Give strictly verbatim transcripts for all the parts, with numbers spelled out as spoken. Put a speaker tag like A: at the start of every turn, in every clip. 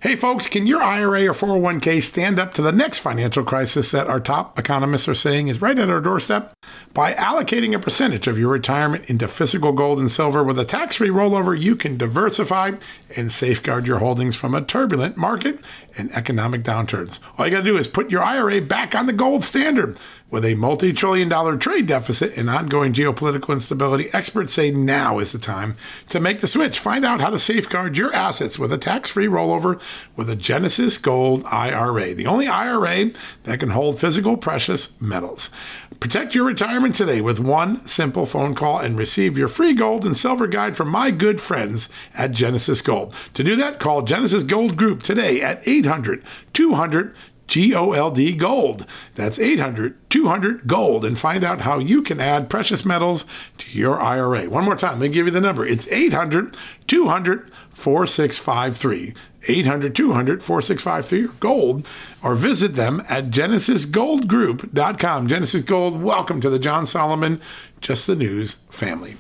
A: Hey folks, can your I R A or four oh one k stand up to the next financial crisis that our top economists are saying is right at our doorstep? By allocating a percentage of your retirement into physical gold and silver with a tax-free rollover, you can diversify and safeguard your holdings from a turbulent market and economic downturns. All you got to do is put your I R A back on the gold standard. With a multi-trillion dollar trade deficit and ongoing geopolitical instability, experts say now is the time to make the switch. Find out how to safeguard your assets with a tax-free rollover with a Genesis Gold I R A, the only I R A that can hold physical precious metals. Protect your retirement today with one simple phone call and receive your free gold and silver guide from my good friends at Genesis Gold. To do that, call Genesis Gold Group today at eight hundred two hundred G O L D Gold. That's eight hundred two hundred Gold, and find out how you can add precious metals to your I R A. One more time, let me give you the number. It's eight hundred two hundred four six five three. eight hundred two hundred four six five three Gold, or visit them at genesis gold group dot com. Genesis Gold, welcome to the John Solomon Just the News family.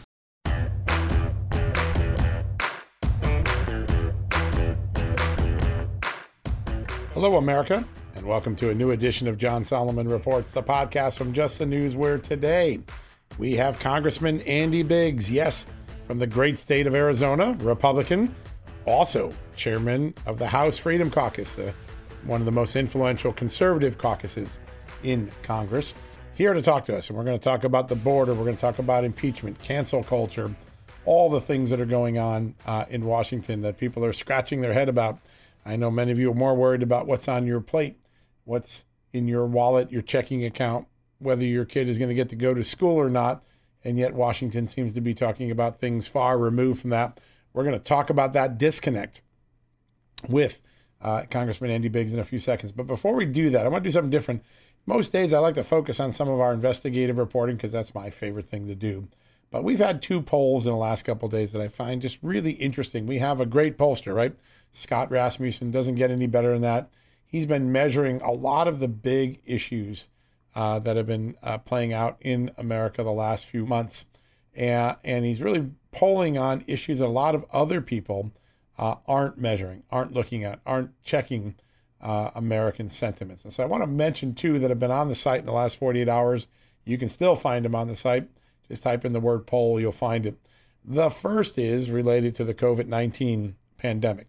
A: Hello, America, and welcome to a new edition of John Solomon Reports, the podcast from Just the News, where today we have Congressman Andy Biggs, yes, from the great state of Arizona, Republican, also chairman of the House Freedom Caucus, uh, one of the most influential conservative caucuses in Congress, here to talk to us. And we're going to talk about the border. We're going to talk about impeachment, cancel culture, all the things that are going on uh, in Washington that people are scratching their head about. I know many of you are more worried about what's on your plate, what's in your wallet, your checking account, whether your kid is going to get to go to school or not. And yet Washington seems to be talking about things far removed from that. We're going to talk about that disconnect with uh, Congressman Andy Biggs in a few seconds. But before we do that, I want to do something different. Most days I like to focus on some of our investigative reporting because that's my favorite thing to do. But we've had two polls in the last couple of days that I find just really interesting. We have a great pollster, right? Scott Rasmussen, doesn't get any better than that. He's been measuring a lot of the big issues uh, that have been uh, playing out in America the last few months. And, and he's really polling on issues that a lot of other people uh, aren't measuring, aren't looking at, aren't checking uh, American sentiments. And so I want to mention two that have been on the site in the last forty-eight hours. You can still find them on the site. Just type in the word poll, you'll find it. The first is related to the covid nineteen pandemic.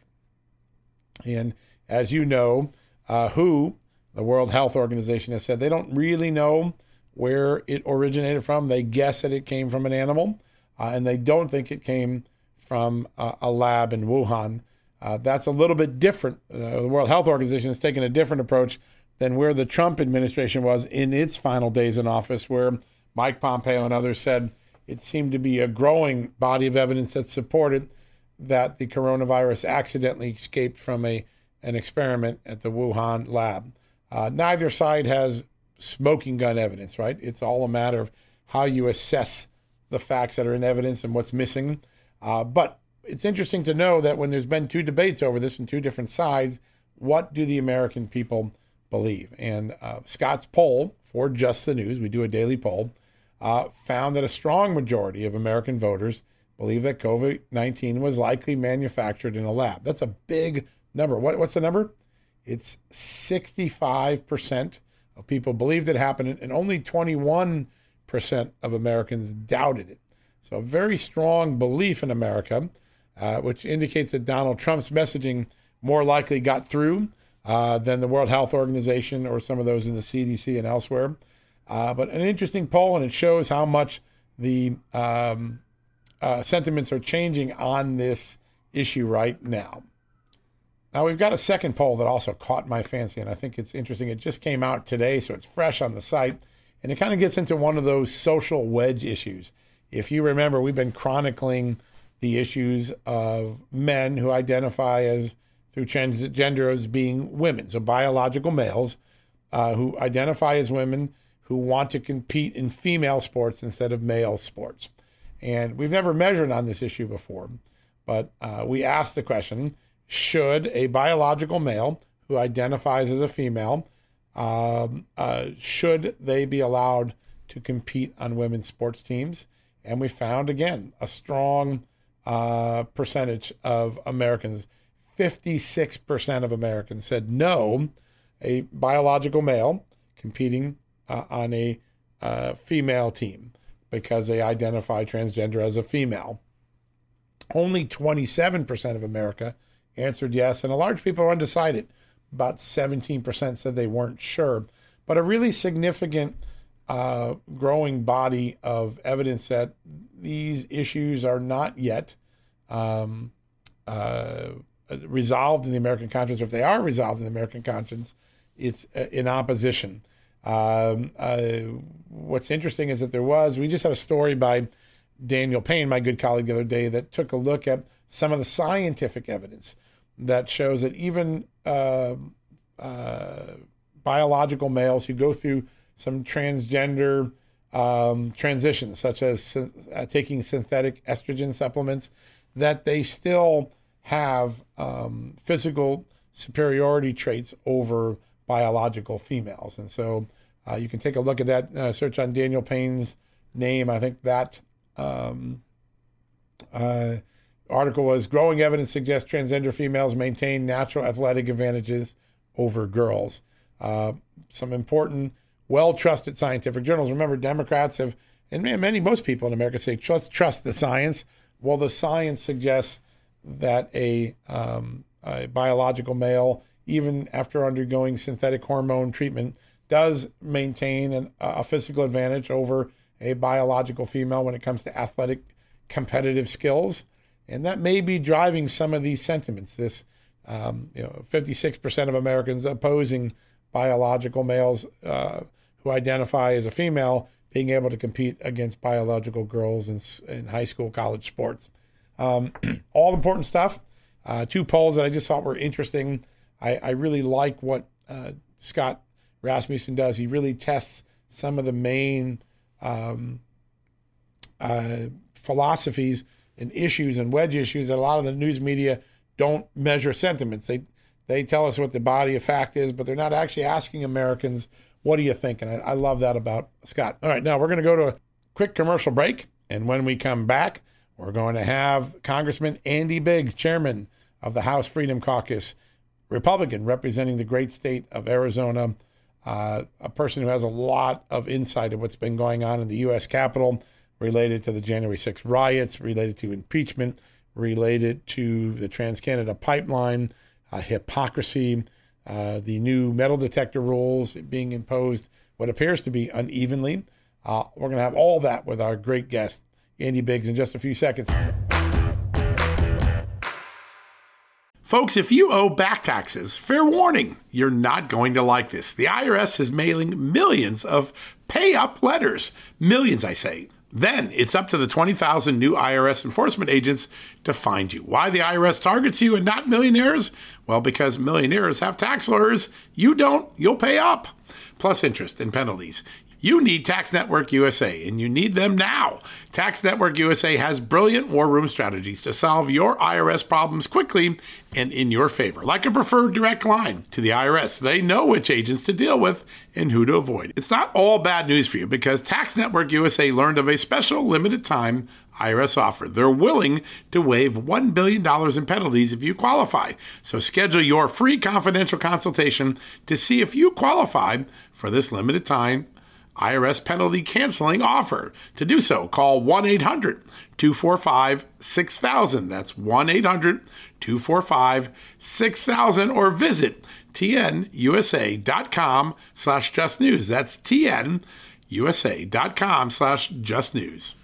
A: And as you know, uh, W H O, the World Health Organization, has said they don't really know where it originated from. They guess that it came from an animal, uh, and they don't think it came from uh, a lab in Wuhan. Uh, that's a little bit different. Uh, the World Health Organization has taken a different approach than where the Trump administration was in its final days in office, where Mike Pompeo and others said it seemed to be a growing body of evidence that supported that the coronavirus accidentally escaped from a an experiment at the Wuhan lab. Uh, neither side has smoking gun evidence, right? It's all a matter of how you assess the facts that are in evidence and what's missing. Uh, but it's interesting to know that when there's been two debates over this from two different sides, what do the American people believe? And uh, Scott's poll for Just the News, we do a daily poll, uh, found that a strong majority of American voters believe that covid nineteen was likely manufactured in a lab. That's a big number. What, what's the number? It's sixty-five percent of people believed it happened, and only twenty-one percent of Americans doubted it. So a very strong belief in America, uh, which indicates that Donald Trump's messaging more likely got through uh, than the World Health Organization or some of those in the C D C and elsewhere. Uh, but an interesting poll, and it shows how much the um, Uh, sentiments are changing on this issue right now. Now, we've got a second poll that also caught my fancy, and I think it's interesting. It just came out today, so it's fresh on the site, and it kind of gets into one of those social wedge issues. If you remember, we've been chronicling the issues of men who identify as through transgender as being women, so biological males uh, who identify as women who want to compete in female sports instead of male sports. And we've never measured on this issue before, but uh, we asked the question, should a biological male who identifies as a female, um, uh, should they be allowed to compete on women's sports teams? And we found, again, a strong uh, percentage of Americans fifty-six percent of Americans said no, a biological male competing uh, on a uh, female team because they identify transgender as a female. Only twenty-seven percent of America answered yes, and a large people are undecided. About seventeen percent said they weren't sure. But a really significant uh, growing body of evidence that these issues are not yet um, uh, resolved in the American conscience, or if they are resolved in the American conscience, it's in opposition. Um, uh, what's interesting is that there was, we just had a story by Daniel Payne, my good colleague, the other day, that took a look at some of the scientific evidence that shows that even uh, uh, biological males who go through some transgender um, transitions, such as uh, taking synthetic estrogen supplements, that they still have um, physical superiority traits over biological females. And so uh, you can take a look at that, uh, search on Daniel Payne's name. I think that um, uh, article was Growing Evidence Suggests Transgender Females Maintain Natural Athletic Advantages Over Girls. Uh, some important, well-trusted scientific journals. Remember, Democrats have, and many, most people in America say, let's trust the science. Well, the science suggests that a, um, a biological male, even after undergoing synthetic hormone treatment, does maintain an, a physical advantage over a biological female when it comes to athletic competitive skills. And that may be driving some of these sentiments. This, um, you know, fifty-six percent of Americans opposing biological males uh, who identify as a female being able to compete against biological girls in, in high school, college sports. Um, all important stuff. Uh, two polls that I just thought were interesting. I, I really like what uh, Scott Rasmussen does. He really tests some of the main um, uh, philosophies and issues and wedge issues that a lot of the news media don't measure sentiments. They they tell us what the body of fact is, but they're not actually asking Americans, what do you think? And I, I love that about Scott. All right, now we're going to go to a quick commercial break. And when we come back, we're going to have Congressman Andy Biggs, chairman of the House Freedom Caucus, Republican, representing the great state of Arizona, uh, a person who has a lot of insight of what's been going on in the U S Capitol related to the January sixth riots, related to impeachment, related to the TransCanada pipeline, uh, hypocrisy, uh, the new metal detector rules being imposed, what appears to be unevenly. Uh, we're going to have all that with our great guest, Andy Biggs, in just a few seconds. Folks, if you owe back taxes, fair warning, you're not going to like this. The I R S is mailing millions of pay-up letters. Millions, I say. Then it's up to the twenty thousand new I R S enforcement agents to find you. Why the I R S targets you and not millionaires? Well, because millionaires have tax lawyers. You don't, you'll pay up. Plus interest and penalties. You need Tax Network U S A, and you need them now. Tax Network U S A has brilliant war room strategies to solve your I R S problems quickly and in your favor, like a preferred direct line to the I R S. They know which agents to deal with and who to avoid. It's not all bad news for you, because Tax Network U S A learned of a special limited time I R S offer. They're willing to waive one billion dollars in penalties if you qualify. So schedule your free confidential consultation to see if you qualify for this limited time I R S penalty canceling offer. To do so, call one eight hundred two four five six thousand. That's one eight hundred two four five six thousand, or visit tnusa.com slash just news. That's tnusa.com slash just news.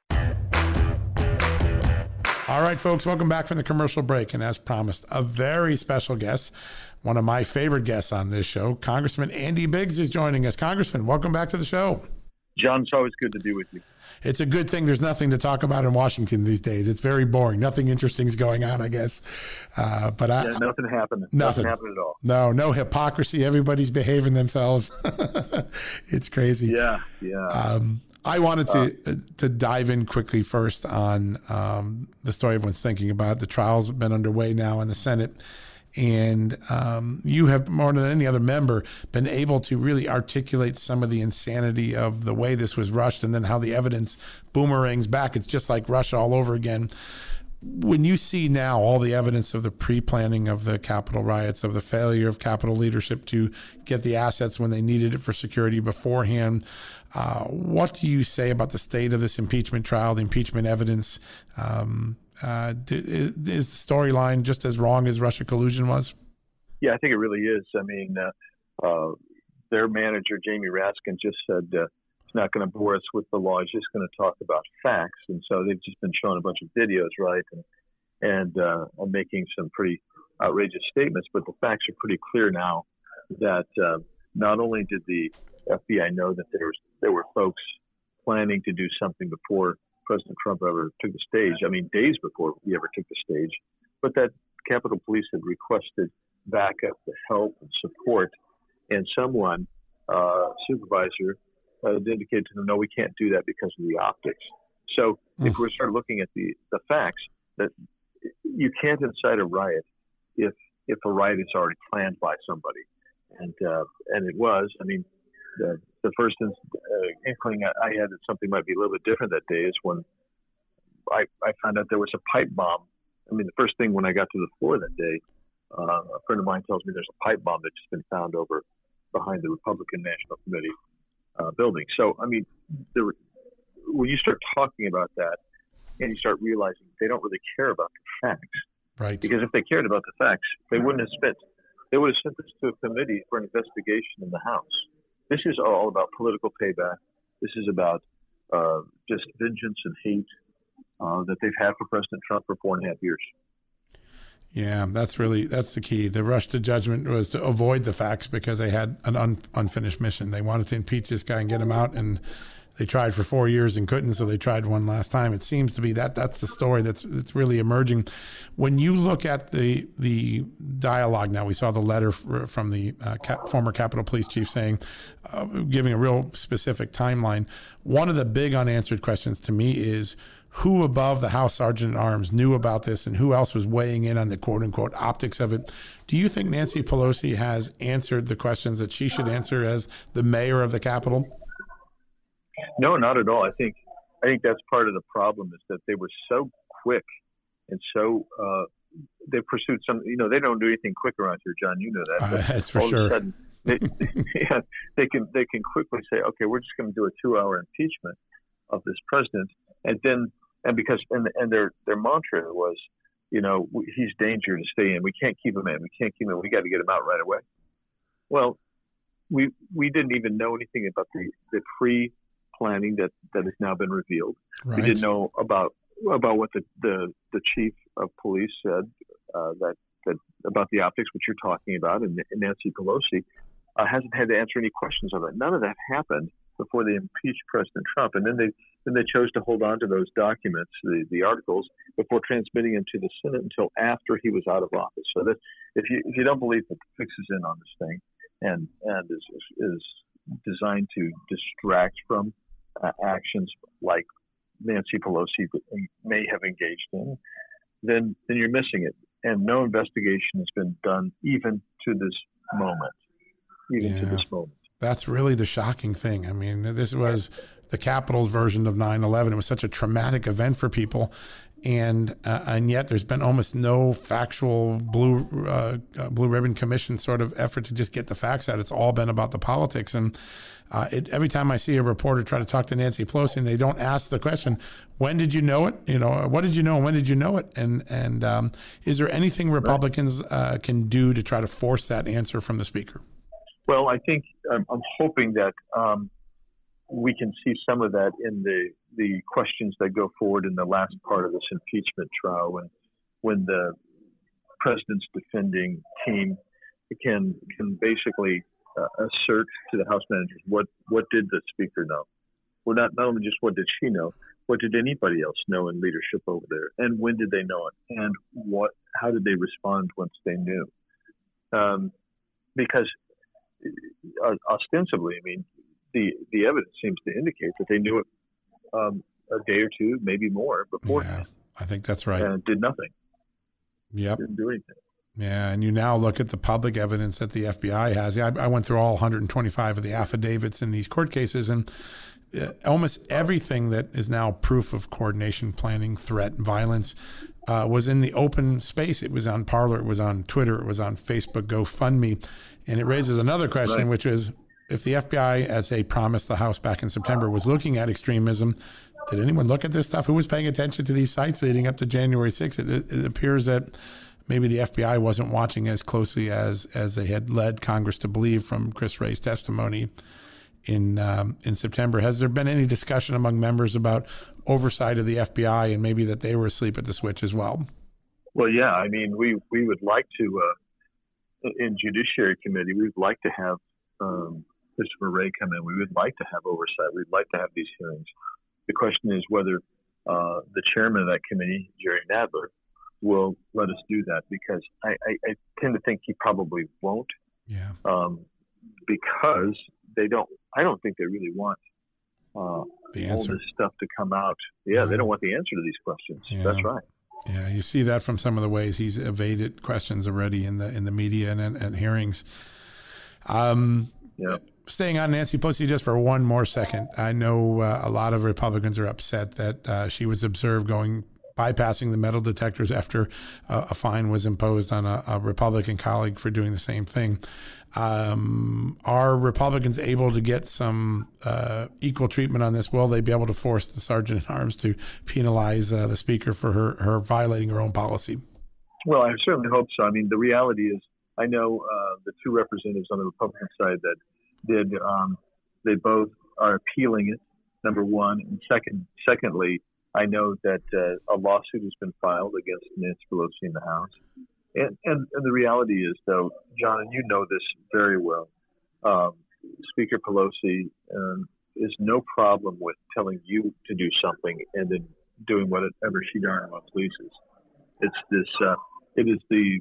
A: All right, folks, welcome back from the commercial break. And as promised, a very special guest, one of my favorite guests on this show, Congressman Andy Biggs, is joining us. Congressman, welcome back to the show.
B: John, it's always good to be with you.
A: It's a good thing there's nothing to talk about in Washington these days. It's very boring. Nothing interesting is going on, I guess. Uh, but I,
B: yeah, nothing happening.
A: Nothing.
B: nothing happening at all.
A: No, no hypocrisy. Everybody's behaving themselves. It's crazy.
B: Yeah, yeah.
A: Um, I wanted to uh, to dive in quickly first on um, the story everyone's thinking about. The trial's been underway now in the Senate. And um, you have, more than any other member, been able to really articulate some of the insanity of the way this was rushed, and then how the evidence boomerangs back. It's just like Russia all over again. when you see now all the evidence of the pre-planning of the Capitol riots, of the failure of Capitol leadership to get the assets when they needed it for security beforehand, uh, what do you say about the state of this impeachment trial, the impeachment evidence? Um, uh, is the storyline just as wrong as Russia collusion was?
B: Yeah, I think it really is. I mean, uh, uh, their manager, Jamie Raskin, just said uh, he's not going to bore us with the law. He's just going to talk about facts. And so they've just been showing a bunch of videos, right, and, and uh, making some pretty outrageous statements. But the facts are pretty clear now that uh, not only did the F B I know that there was there were folks planning to do something before President Trump ever took the stage, I mean, days before he ever took the stage, but that Capitol Police had requested backup, the help and support, and someone, uh, supervisor, uh, indicated to them, no, we can't do that because of the optics. So mm. if we start looking at the, the facts, that you can't incite a riot if if a riot is already planned by somebody, and uh, and it was. I mean, the, the first uh, inkling I had that something might be a little bit different that day is when I, I found out there was a pipe bomb. I mean, the first thing when I got to the floor that day, Uh, a friend of mine tells me there's a pipe bomb that's just been found over behind the Republican National Committee uh, building. So, I mean, there, when you start talking about that and you start realizing they don't really care about the facts,
A: right?
B: Because if they cared about the facts, they wouldn't have spent, they would have sent this to a committee for an investigation in the House. This is all about political payback. This is about uh, just vengeance and hate uh, that they've had for President Trump for four and a half years.
A: Yeah, that's really, that's the key. The rush to judgment was to avoid the facts because they had an un, unfinished mission. They wanted to impeach this guy and get him out, and they tried for four years and couldn't, so they tried one last time. It seems to be that that's the story that's that's really emerging. When you look at the the dialogue now, we saw the letter from the uh, Cap, former Capitol Police Chief saying, uh, giving a real specific timeline. One of the big unanswered questions to me is, who above the House Sergeant at Arms knew about this, and who else was weighing in on the quote unquote optics of it? Do you think Nancy Pelosi has answered the questions that she should answer as the mayor of the Capitol?
B: No, not at all. I think I think that's part of the problem, is that they were so quick and so uh, they pursued some. You know, they don't do anything quick around here, John. You know that.
A: Uh, that's for
B: all
A: sure.
B: Of a sudden, they, yeah, they can they can quickly say, okay, we're just going to do a two-hour impeachment of this president, and then. And because and and their their mantra was, you know, he's danger to stay in. We can't keep him in. We can't keep him in. We got to get him out right away. Well, we we didn't even know anything about the, the pre-planning that, that has now been revealed.
A: Right.
B: We didn't know about about what the, the, the chief of police said uh, that that about the optics, which you're talking about, and, and Nancy Pelosi uh, hasn't had to answer any questions of it. None of that happened before they impeached President Trump, and then they then they chose to hold on to those documents, the, the articles, before transmitting them to the Senate until after he was out of office. So that if you if you don't believe that the fix is in on this thing, and and is is designed to distract from uh, actions like Nancy Pelosi may have engaged in, then then you're missing it. And no investigation has been done even to this moment, even
A: yeah.
B: to this moment.
A: That's really the shocking thing. I mean, this was the Capitol's version of nine eleven. It was such a traumatic event for people. And uh, and yet there's been almost no factual blue uh, uh, blue ribbon commission sort of effort to just get the facts out. It's all been about the politics. And uh, it, every time I see a reporter try to talk to Nancy Pelosi and they don't ask the question, when did you know it? You know, what did you know? And when did you know it? And and um, is there anything Republicans uh, can do to try to force that answer from the speaker?
B: Well, I think um, I'm hoping that um, we can see some of that in the, the questions that go forward in the last part of this impeachment trial, when when the president's defending team can can basically uh, assert to the House managers what what did the speaker know? Well, not not only just what did she know, what did anybody else know in leadership over there, and when did they know it, and what how did they respond once they knew? Um, because Uh, ostensibly, I mean, the the evidence seems to indicate that they knew it um, a day or two, maybe more, before.
A: Yeah, I think that's right.
B: And did nothing.
A: Yep.
B: Didn't do anything.
A: Yeah, and you now look at the public evidence that the F B I has. I, I went through all one hundred twenty-five of the affidavits in these court cases, and uh, almost everything that is now proof of coordination, planning, threat, and violence uh, was in the open space. It was on Parler, it was on Twitter, it was on Facebook, GoFundMe. And it raises another question, right, which is, if the F B I, as they promised the House back in September, was looking at extremism, did anyone look at this stuff? Who was paying attention to these sites leading up to January sixth? It, it appears that maybe the F B I wasn't watching as closely as as they had led Congress to believe from Chris Wray's testimony in um, in September. Has there been any discussion among members about oversight of the F B I and maybe that they were asleep at the switch as well?
B: Well, yeah. I mean, we, we would like to, uh, in Judiciary Committee, we'd like to have um, Christopher Wray come in. We would like to have oversight. We'd like to have these hearings. The question is whether uh, the chairman of that committee, Jerry Nadler, will let us do that, because I, I, I tend to think he probably won't.
A: Yeah.
B: Um, because they don't. I don't think they really want uh,
A: the
B: all
A: answer.
B: this stuff to come out. Yeah,
A: yeah,
B: they don't want the answer to these questions.
A: Yeah.
B: That's right.
A: Yeah, you see that from some of the ways he's evaded questions already in the in the media and and, and hearings. Um,
B: yeah.
A: Staying on Nancy Pelosi just for one more second, I know uh, a lot of Republicans are upset that uh, she was observed going bypassing the metal detectors after uh, a fine was imposed on a, a Republican colleague for doing the same thing. Um, are Republicans able to get some uh, equal treatment on this? Will they be able to force the Sergeant at Arms to penalize uh, the Speaker for her, her violating her own policy?
B: Well, I certainly hope so. I mean, the reality is, I know uh, the two representatives on the Republican side that did, um, they both are appealing it, number one. And second, secondly, I know that uh, a lawsuit has been filed against Nancy Pelosi in the House. And, and, and the reality is, though, John, and you know this very well, um, Speaker Pelosi um, is no problem with telling you to do something and then doing whatever she darn well pleases. It's this, uh, it is the,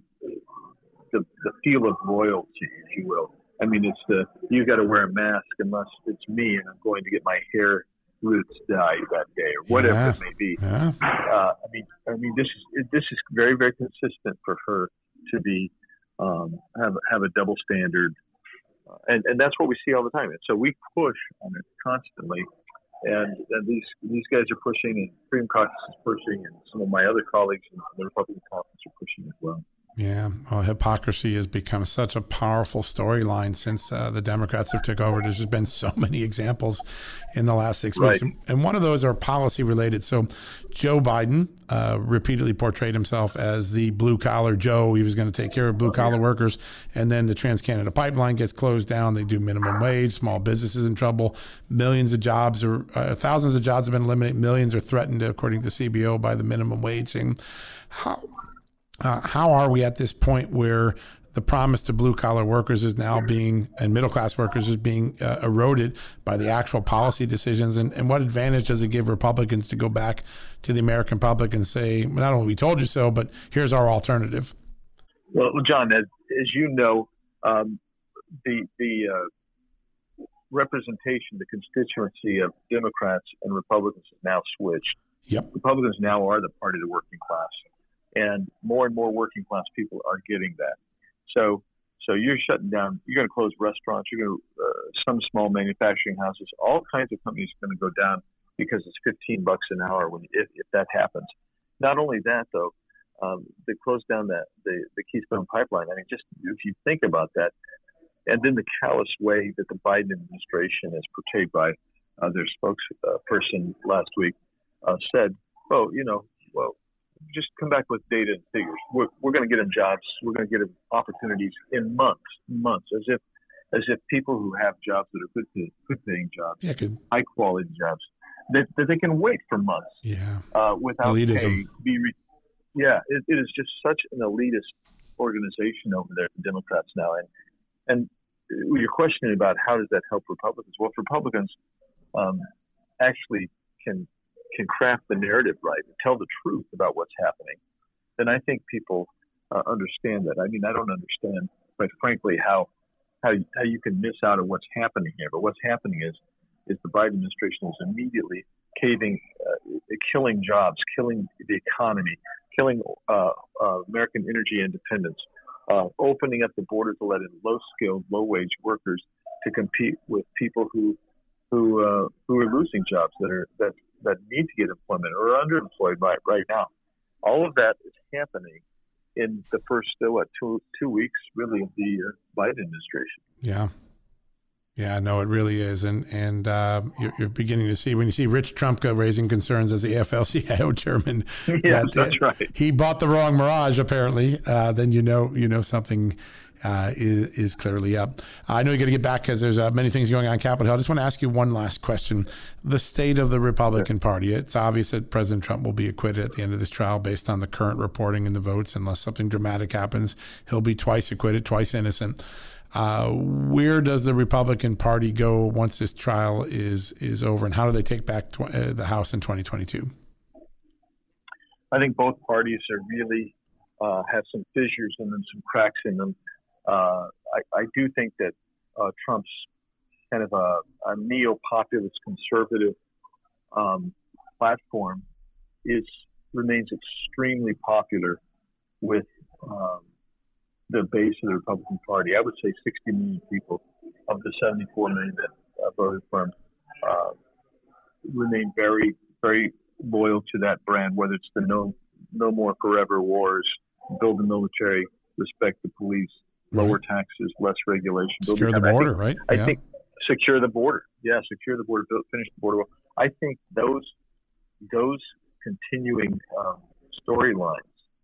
B: the the feel of royalty, if you will. I mean, it's the, you got to wear a mask unless it's me and I'm going to get my hair roots dyed that day, or whatever
A: yeah.
B: it may be.
A: Yeah.
B: Uh, I mean, I mean, this is this is very, very consistent for her to be um, have have a double standard, uh, and and that's what we see all the time. And so we push on it constantly, and, and these these guys are pushing, and Freedom Caucus is pushing, and some of my other colleagues in the Republican caucus are pushing as well.
A: Yeah, well, hypocrisy has become such a powerful storyline since uh, the Democrats have took over. There's just been so many examples in the last six
B: right.
A: weeks. And, and one of those are policy related. So Joe Biden uh, repeatedly portrayed himself as the blue collar Joe. He was going to take care of blue collar workers. And then the Trans-Canada Pipeline gets closed down. They do minimum wage, small businesses in trouble. Millions of jobs or uh, thousands of jobs have been eliminated. Millions are threatened, according to C B O, by the minimum wage thing. How Uh, how are we at this point where the promise to blue collar workers is now being, and middle class workers is being uh, eroded by the actual policy decisions? And, and what advantage does it give Republicans to go back to the American public and say, not only we told you so, but here's our alternative?
B: Well, John, as, as you know, um, the the uh, representation, the constituency of Democrats and Republicans has now switched.
A: Yep.
B: Republicans now are the party of the working class. And more and more working class people are getting that. So, so you're shutting down. You're going to close restaurants. You're going to uh, some small manufacturing houses. All kinds of companies are going to go down because it's fifteen bucks an hour when if, if that happens. Not only that, though, um, they closed down the, the the Keystone Pipeline. I mean, just if you think about that, and then the callous way that the Biden administration, as portrayed by uh, their spokesperson last week, uh, said, "Oh, you know, well." Just come back with data and figures. We're, we're going to get them jobs. We're going to get them opportunities in months, months, as if, as if people who have jobs that are good, pay, good paying jobs,
A: yeah, good.
B: high quality jobs, that, that they can wait for months,
A: yeah,
B: uh, without
A: elitism.
B: pay. Be re- yeah, it, it is just such an elitist organization over there, the Democrats now, and and you're questioning about how does that help Republicans? Well, if Republicans um, actually can. can craft the narrative right and tell the truth about what's happening, then I think people uh, understand that. I mean, I don't understand, quite frankly, how how how you can miss out on what's happening here. But what's happening is is the Biden administration is immediately caving, uh, killing jobs, killing the economy, killing uh, uh, American energy independence, uh, opening up the border to let in low-skilled, low-wage workers to compete with people who who uh, who are losing jobs that are that. that need to get employment or are underemployed right, right now. All of that is happening in the first, uh, what, two two weeks, really, of the uh, Biden administration.
A: Yeah. Yeah, no, it really is. And and uh, you're, you're beginning to see, when you see Rich Trumka raising concerns as the A F L C I O chairman,
B: yeah,
A: that
B: that's
A: uh,
B: right.
A: he bought the wrong Mirage, apparently, uh, then you know you know something uh, is, is clearly up. I know you got to get back because there's uh, many things going on in Capitol Hill. I just want to ask you one last question. The state of the Republican
B: sure.
A: Party. It's obvious that President Trump will be acquitted at the end of this trial based on the current reporting and the votes. Unless something dramatic happens, he'll be twice acquitted, twice innocent. Uh, where does the Republican Party go once this trial is is over, and how do they take back tw- uh, the House in twenty twenty-two?
B: I think both parties are really uh, have some fissures in them, some cracks in them. Uh, I, I do think that uh, Trump's kind of a, a neo-populist conservative um, platform is remains extremely popular with um, the base of the Republican Party. I would say sixty million people of the seventy-four million that uh, voted for him uh, remain very, very loyal to that brand, whether it's the no, no more forever wars, build the military, respect the police, lower
A: right.
B: taxes, less regulation.
A: Secure the border,
B: I think,
A: right?
B: I
A: yeah.
B: think secure the border. Yeah, secure the border, build, finish the border. I think those, those continuing um, storylines,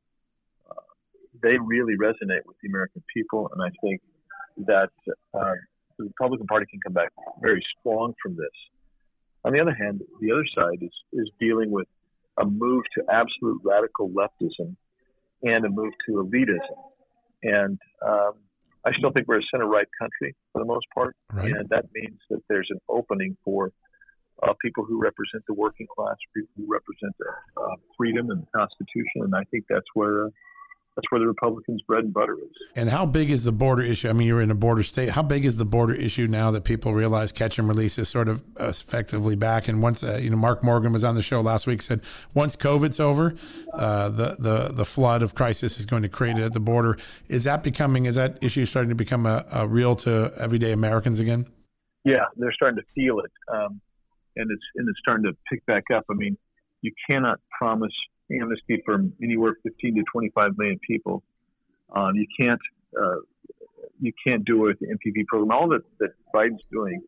B: they really resonate with the American people, and I think that uh, the Republican Party can come back very strong from this. On the other hand, the other side is, is dealing with a move to absolute radical leftism and a move to elitism. And um, I still think we're a center-right country for the most part,
A: right.
B: and that means that there's an opening for uh, people who represent the working class, people who represent uh, freedom and the Constitution, and I think that's where uh, That's where the Republicans' bread and butter is.
A: And how big is the border issue? I mean, you're in a border state. How big is the border issue now that people realize catch and release is sort of effectively back? And once, uh, you know, Mark Morgan was on the show last week, said once COVID's over, uh, the the the flood of crisis is going to create it at the border. Is that becoming? Is that issue starting to become a, a real to everyday Americans again?
B: Yeah, they're starting to feel it, um, and it's and it's starting to pick back up. I mean, you cannot promise amnesty for anywhere fifteen to twenty-five million people. Um, you can't uh, you can't do it with the M P V program. All that, that Biden's doing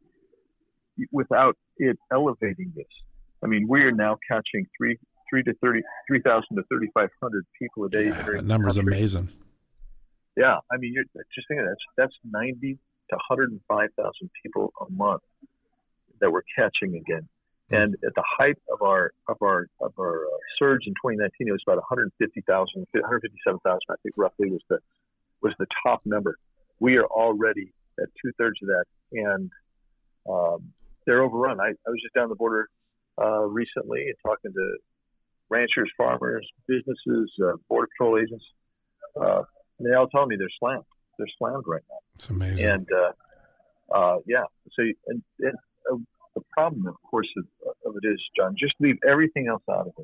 B: without it elevating this. I mean, we are now catching three three to thirty three thousand to thirty five hundred people a day.
A: Yeah, that number's amazing.
B: Yeah, I mean, you're just thinking that's that's ninety to one hundred and five thousand people a month that we're catching again. And at the height of our of our of our uh, surge in twenty nineteen, it was about one hundred fifty thousand, one hundred fifty-seven thousand, I think, roughly was the was the top number. We are already at two thirds of that, and um, they're overrun. I, I was just down the border uh, recently and talking to ranchers, farmers, businesses, uh, border patrol agents. Uh, and they all tell me they're slammed. They're slammed right now.
A: It's amazing.
B: And uh, uh, yeah, so and. and uh, the problem, of course, of, of it is, John, just leave everything else out of it.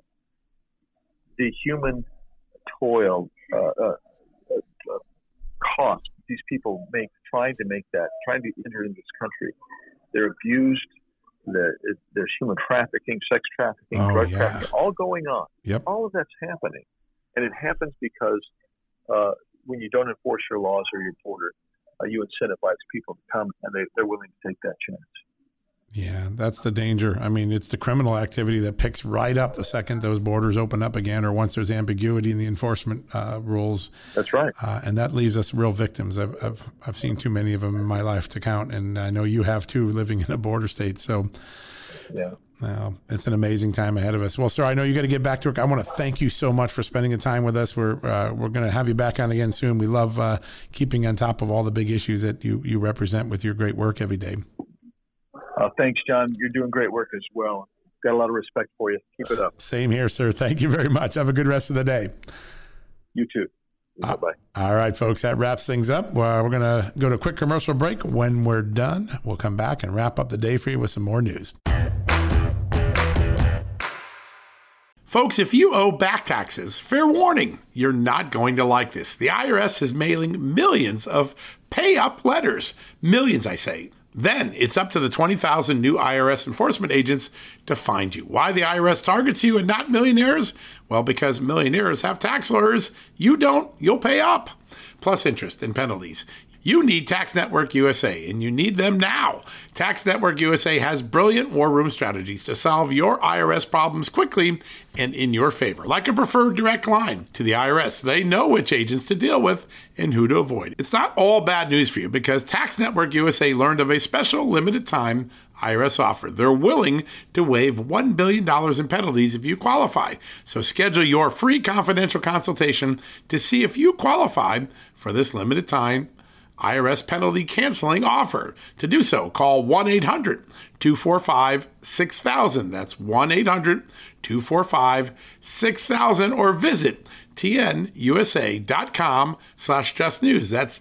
B: The human toil, uh, uh, uh, cost these people make trying to make that, trying to enter into this country. They're abused. They're, there's human trafficking, sex trafficking,
A: oh,
B: drug
A: yeah.
B: trafficking, all going on.
A: Yep.
B: All of that's happening. And it happens because uh, when you don't enforce your laws or your border, uh, you incentivize people to come, and they, they're willing to take that chance.
A: Yeah, that's the danger. I mean, it's the criminal activity that picks right up the second those borders open up again, or once there's ambiguity in the enforcement uh, rules.
B: That's right.
A: Uh, and that leaves us real victims. I've, I've I've seen too many of them in my life to count, and I know you have too, living in a border state. So,
B: yeah,
A: uh, it's an amazing time ahead of us. Well, sir, I know you got to get back to work. I want to thank you so much for spending the time with us. We're uh, we're going to have you back on again soon. We love uh, keeping on top of all the big issues that you you represent with your great work every day.
B: Uh, thanks, John. You're doing great work as well. Got a lot of respect for you. Keep it up.
A: Same here, sir. Thank you very much. Have a good rest of the day.
B: You too.
A: Uh,
B: Bye-bye.
A: All right, folks, that wraps things up. Well, we're going to go to a quick commercial break. When we're done, we'll come back and wrap up the day for you with some more news. Folks, if you owe back taxes, fair warning, you're not going to like this. The I R S is mailing millions of pay-up letters. Millions, I say. Then it's up to the twenty thousand new I R S enforcement agents to find you. Why the I R S targets you and not millionaires? Well, because millionaires have tax lawyers. You don't, you'll pay up. Plus interest and penalties. You need Tax Network U S A, and you need them now. Tax Network U S A has brilliant war room strategies to solve your I R S problems quickly and in your favor, like a preferred direct line to the I R S. They know which agents to deal with and who to avoid. It's not all bad news for you because Tax Network U S A learned of a special limited time I R S offer. They're willing to waive one billion dollars in penalties if you qualify. So schedule your free confidential consultation to see if you qualify for this limited time I R S penalty canceling offer. To do so, call one eight hundred two four five six thousand. That's one eight hundred two four five six thousand or visit tnusa.com slash just news. That's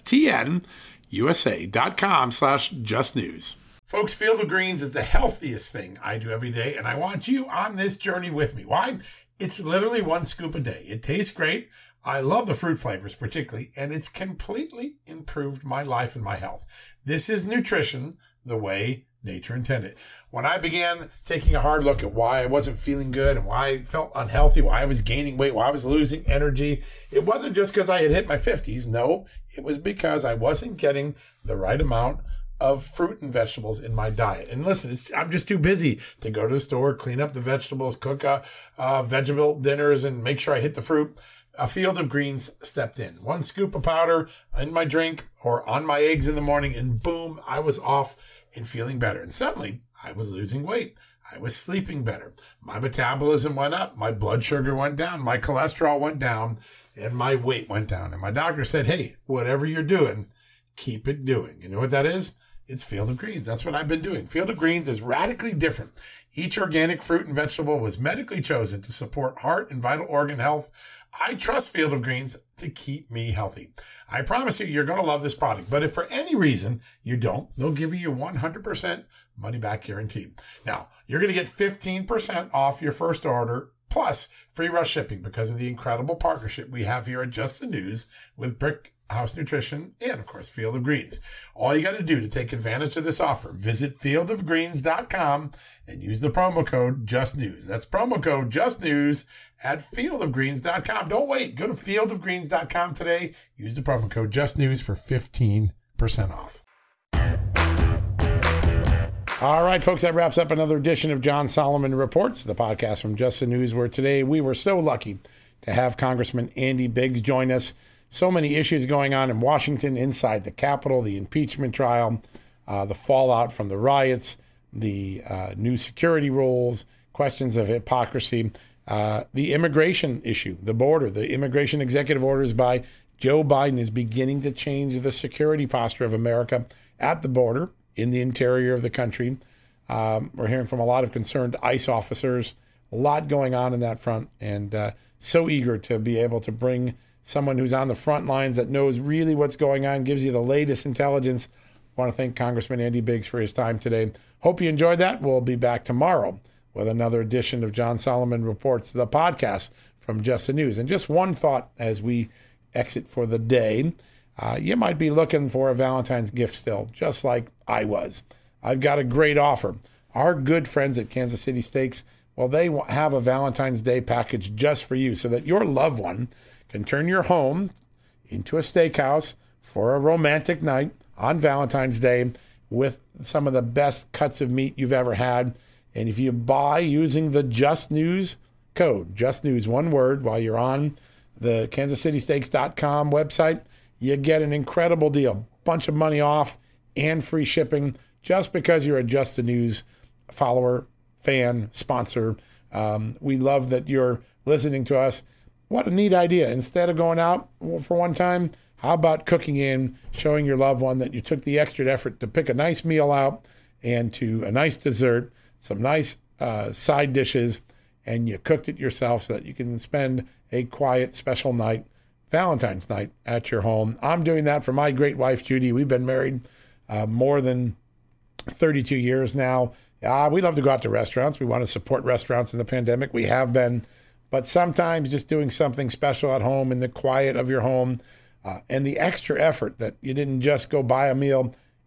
A: tnusa.com slash just news. Folks, Field of Greens is the healthiest thing I do every day, and I want you on this journey with me. Why? It's literally one scoop a day. It tastes great. I love the fruit flavors particularly, and it's completely improved my life and my health. This is nutrition the way nature intended. When I began taking a hard look at why I wasn't feeling good and why I felt unhealthy, why I was gaining weight, why I was losing energy, it wasn't just because I had hit my fifties. No, it was because I wasn't getting the right amount of fruit and vegetables in my diet. And listen, it's, I'm just too busy to go to the store, clean up the vegetables, cook uh, uh, vegetable dinners, and make sure I hit the fruit. A Field of Greens stepped in. One scoop of powder in my drink or on my eggs in the morning, and boom, I was off and feeling better. And suddenly, I was losing weight. I was sleeping better. My metabolism went up. My blood sugar went down. My cholesterol went down. And my weight went down. And my doctor said, hey, whatever you're doing, keep it doing. You know what that is? It's Field of Greens. That's what I've been doing. Field of Greens is radically different. Each organic fruit and vegetable was medically chosen to support heart and vital organ health. I trust Field of Greens to keep me healthy. I promise you, you're going to love this product. But if for any reason you don't, they'll give you your one hundred percent money back guarantee. Now, you're going to get fifteen percent off your first order plus free rush shipping because of the incredible partnership we have here at Just the News with Brick House Nutrition, and of course, Field of Greens. All you got to do to take advantage of this offer, visit field of greens dot com and use the promo code JUSTNEWS. That's promo code JUSTNEWS at field of greens dot com. Don't wait. Go to field of greens dot com today. Use the promo code JUSTNEWS for fifteen percent off. All right, folks, that wraps up another edition of John Solomon Reports, the podcast from Just the News, where today we were so lucky to have Congressman Andy Biggs join us. So many issues going on in Washington, inside the Capitol, the impeachment trial, uh, the fallout from the riots, the uh, new security rules, questions of hypocrisy, uh, the immigration issue, the border, the immigration executive orders by Joe Biden is beginning to change the security posture of America at the border, in the interior of the country. Um, we're hearing from a lot of concerned ICE officers, a lot going on in that front, and uh, so eager to be able to bring someone who's on the front lines that knows really what's going on, gives you the latest intelligence. I want to thank Congressman Andy Biggs for his time today. Hope you enjoyed that. We'll be back tomorrow with another edition of John Solomon Reports, the podcast from Just the News. And just one thought as we exit for the day. Uh, you might be looking for a Valentine's gift still, just like I was. I've got a great offer. Our good friends at Kansas City Steaks, well, they have a Valentine's Day package just for you so that your loved one can turn your home into a steakhouse for a romantic night on Valentine's Day with some of the best cuts of meat you've ever had. And if you buy using the Just News code, Just News, one word, while you're on the kansas city steaks dot com website, you get an incredible deal, bunch of money off and free shipping just because you're a Just the News follower, fan, sponsor. Um, we love that you're listening to us. What a neat idea. Instead of going out for one time, how about cooking in, showing your loved one that you took the extra effort to pick a nice meal out and to a nice dessert, some nice uh, side dishes, and you cooked it yourself so that you can spend a quiet, special night, Valentine's night, at your home. I'm doing that for my great wife, Judy. We've been married uh, more than thirty-two years now. Uh, we love to go out to restaurants. We want to support restaurants in the pandemic. We have been. But sometimes just doing something special at home in the quiet of your home uh, and the extra effort that you didn't just go buy a meal,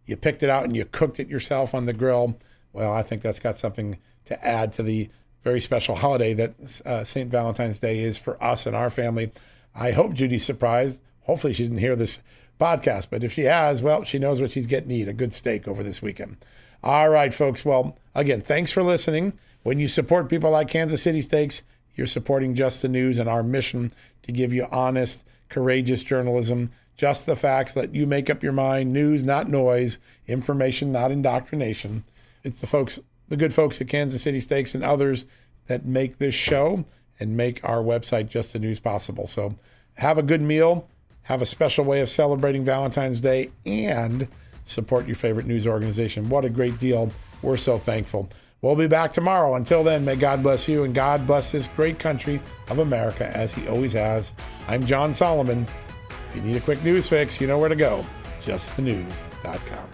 A: you picked it out and you cooked it yourself on the grill, well, I think that's got something to add to the very special holiday that uh, Saint Valentine's Day is for us and our family. I hope Judy's surprised. Hopefully she didn't hear this podcast, but if she has, well, she knows what she's getting to eat, a good steak over this weekend. All right, folks. Well, again, thanks for listening. When you support people like Kansas City Steaks, you're supporting Just the News and our mission to give you honest, courageous journalism, just the facts, let you make up your mind, news, not noise, information, not indoctrination. It's the folks, the good folks at Kansas City Steaks and others that make this show and make our website Just the News possible. So have a good meal, have a special way of celebrating Valentine's Day, and support your favorite news organization. What a great deal. We're so thankful. We'll be back tomorrow. Until then, may God bless you and God bless this great country of America as he always has. I'm John Solomon. If you need a quick news fix, you know where to go. just the news dot com.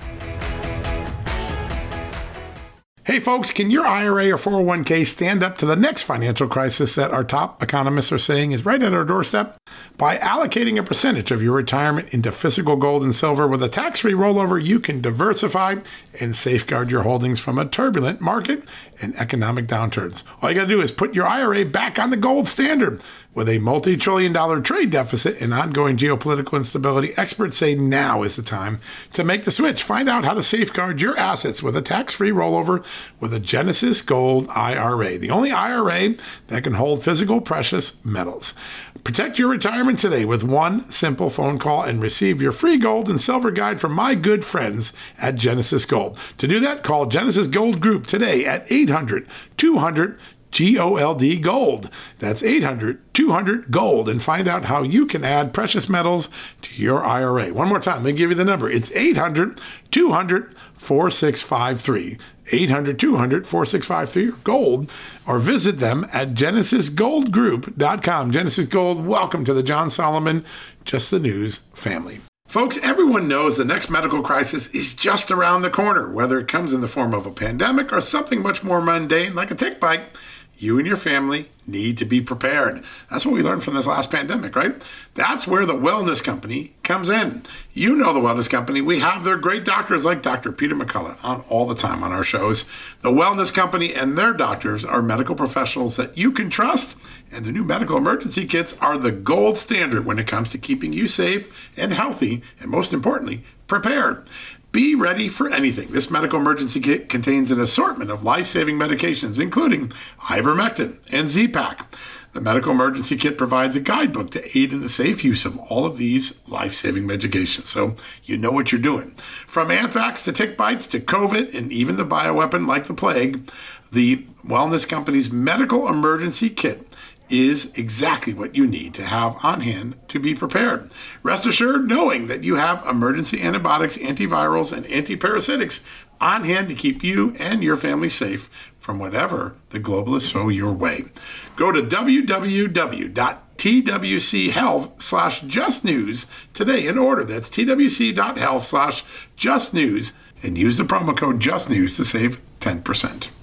A: Hey folks, can your I R A or four oh one k stand up to the next financial crisis that our top economists are saying is right at our doorstep? By allocating a percentage of your retirement into physical gold and silver with a tax-free rollover, you can diversify and safeguard your holdings from a turbulent market and economic downturns. All you got to do is put your I R A back on the gold standard. With a multi-trillion dollar trade deficit and ongoing geopolitical instability, experts say now is the time to make the switch. Find out how to safeguard your assets with a tax-free rollover with a Genesis Gold I R A, the only I R A that can hold physical precious metals. Protect your retirement today with one simple phone call and receive your free gold and silver guide from my good friends at Genesis Gold. To do that, call Genesis Gold Group today at eight hundred, two hundred, G O L D Gold. That's eight hundred, two hundred, GOLD, and find out how you can add precious metals to your I R A. One more time, let me give you the number. It's eight hundred, two hundred, four six five three. eight hundred, two hundred, four six five three or GOLD, or visit them at genesis gold group dot com. Genesis Gold, welcome to the John Solomon Just the News family. Folks, everyone knows the next medical crisis is just around the corner, whether it comes in the form of a pandemic or something much more mundane like a tick bite. You and your family need to be prepared. That's what we learned from this last pandemic, right? That's where the Wellness Company comes in. You know the Wellness Company. We have their great doctors like Doctor Peter McCullough on all the time on our shows. The Wellness Company and their doctors are medical professionals that you can trust, and the new medical emergency kits are the gold standard when it comes to keeping you safe and healthy, and most importantly, prepared. Be ready for anything. This medical emergency kit contains an assortment of life-saving medications, including ivermectin and Z-Pak. The medical emergency kit provides a guidebook to aid in the safe use of all of these life-saving medications, so you know what you're doing. From anthrax to tick bites to COVID and even the bioweapon like the plague, the Wellness Company's medical emergency kit is exactly what you need to have on hand to be prepared. Rest assured knowing that you have emergency antibiotics, antivirals, and antiparasitics on hand to keep you and your family safe from whatever the globalists throw your way. Go to w w w dot t w c health slash just news today and order. That's t w c dot health slash just news and use the promo code just news to save ten percent.